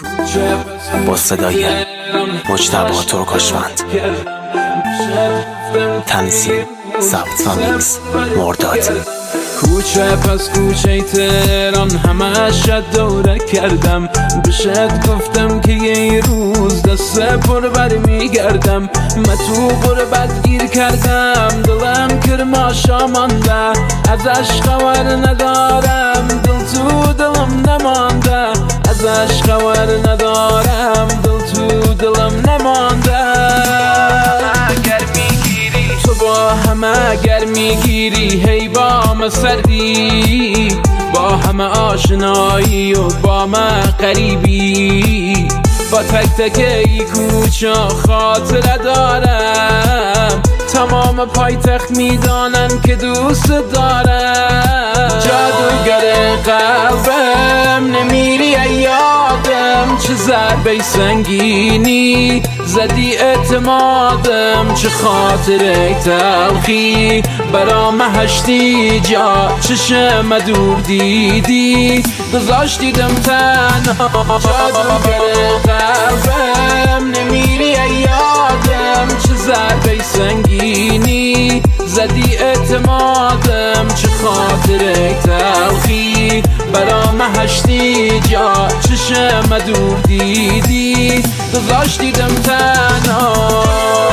با صدای مجتبی ترکاشوند، تنظیم ضبط و میکس مرداد. کوچه پس کوچه تهران همش دوره کردم، بهشت گفتم که یه روز دست پر بر میگردم. من تو غربت گیر کردم، دلم کرماشا مانده، ازش خبر ندارم، دل تو دلم نمانده، ازش خبر ندارم، دل تو دلم نمانده. با همه گر میگیری هی با من سردی، با همه آشنایی و با من قریبی، با تک تک ای کوچه خاطره دارم، تمام پایتخت میدانن که دوست دارم. جادوگر قلبم نمیری یادم، چه ضربه سنگینی زدی اعتمادم، چه خاطره تلخی برام هشتی جا چشم دور دیدی گذاشتیدم تنها. جادوگر قلبم نمیری یادم، چه ضربه سنگینی زدی اعتمادم، چه خاطره تلخی برام هشتی جا چشم دور دیدی گذاشتیدم تنها.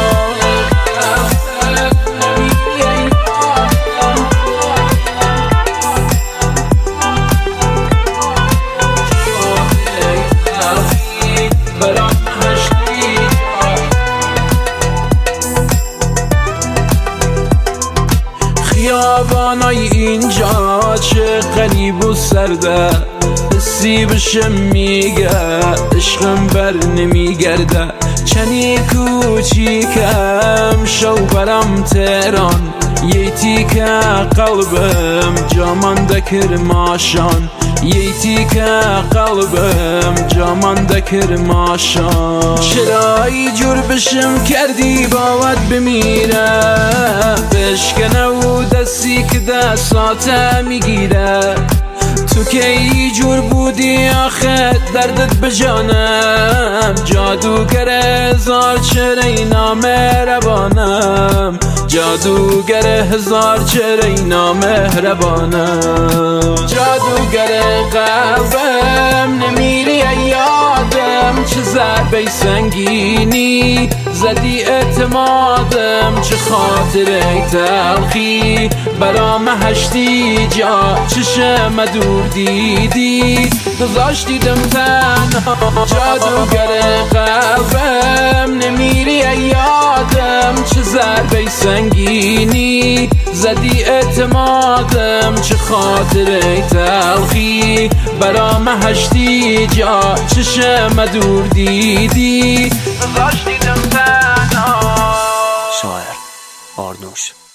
خیابانای اینجا چه غریب و سرده، حسی بشه میگه عشقم بر نمیگرده. چنی کوچیکم شو برم تهران، یه تیکه قلبم جامانده کرماشان، یه تیکه قلبم جامانده کرماشان. چرا ای جور بشم کردی باید بمیرم، بشکنه و دستی که دستاته میگیره. تو که ای جور بودی آخه دردت بجانم، جادوگر هزار چهره اینا مهربانم، جادوگر هزار چهره اینا مهربانم. جادوگر قلبم نمیری یادم، چه ضربه سنگینی زدی اعتمادم، چه خاطره تلخی برام هشتی جا چشم دور دیدی گذاشتیدم تنها. جادوگر قلبم نمیری یادم، چه ضربه سنگینی زدی اعتمادم، چه خاطره تلخی برام هشتی جا چشم دور دیدی گذاشتیدم تنها. شاعر آرنوش.